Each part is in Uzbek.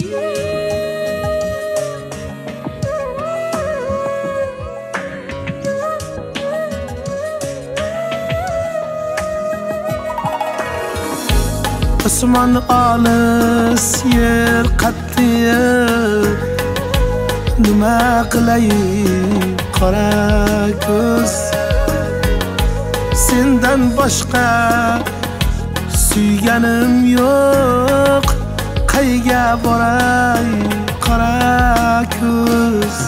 Osmon olis, yer qattiq, nima qilay qora ko'z. Sendan boshqa suyganim yo'q, qayga boray qora ko'z.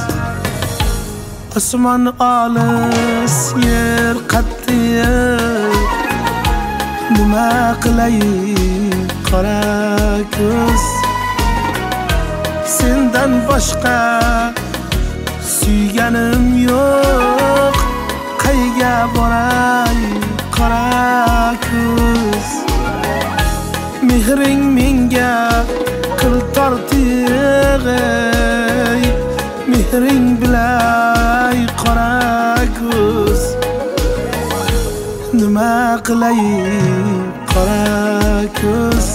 Osmon olis, yer qattiq, nima qilay qora ko'z. Sendan boshqa suyganim yo'q, qayga boray qora ko'z. Mehring menga qil tortiq, mehring bilay qora ko'z. Nima qilay qora ko'z.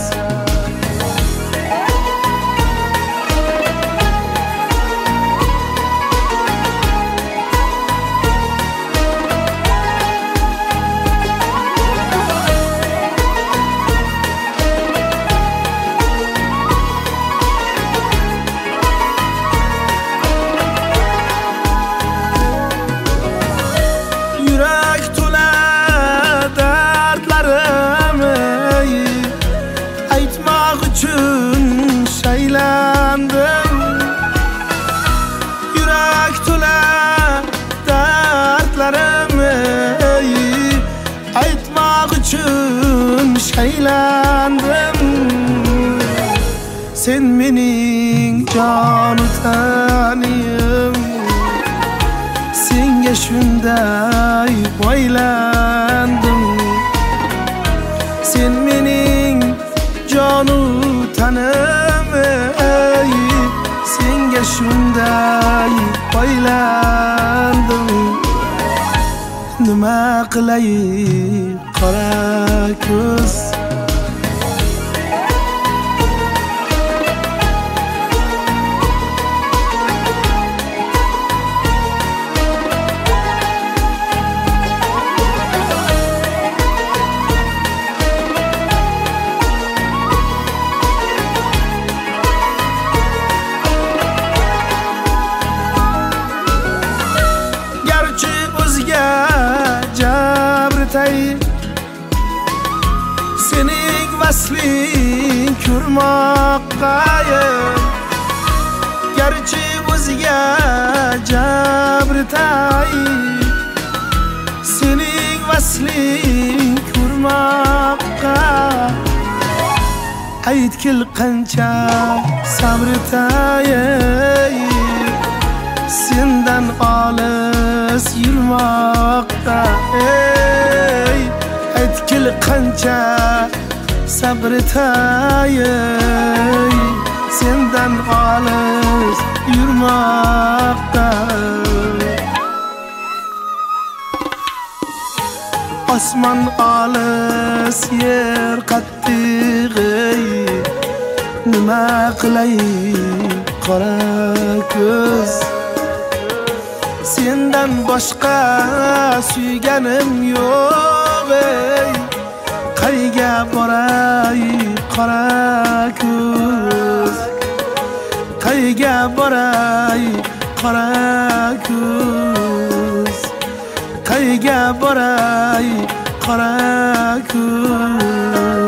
Yurak to'la dardlarim, aytmoq uchun shaylandim. Yurak to'la dardlarim, aytmoq uchun shaylandim. Sen mening jonu tanim, senga shunday boylandim. Sen mening jonu tanim, senga shunday boylandim. Nima qilay qora ko'z. Sening vasling ko'rmoqdayim. Garchi o'ziga jabritay, sening vasling ko'rmoqqa. Aytkil qancha sabritay, sendan olis yurmoqda. Aytkil qancha sabritay, sendan olis yurmoqda. Osmon olis, yer qattiq, nima qilay qora ko'z. Sendan boshqa suyganim yo'q, qayga boray qora ko'z. Qayga boray qora ko'z. Qayga boray qora ko'z.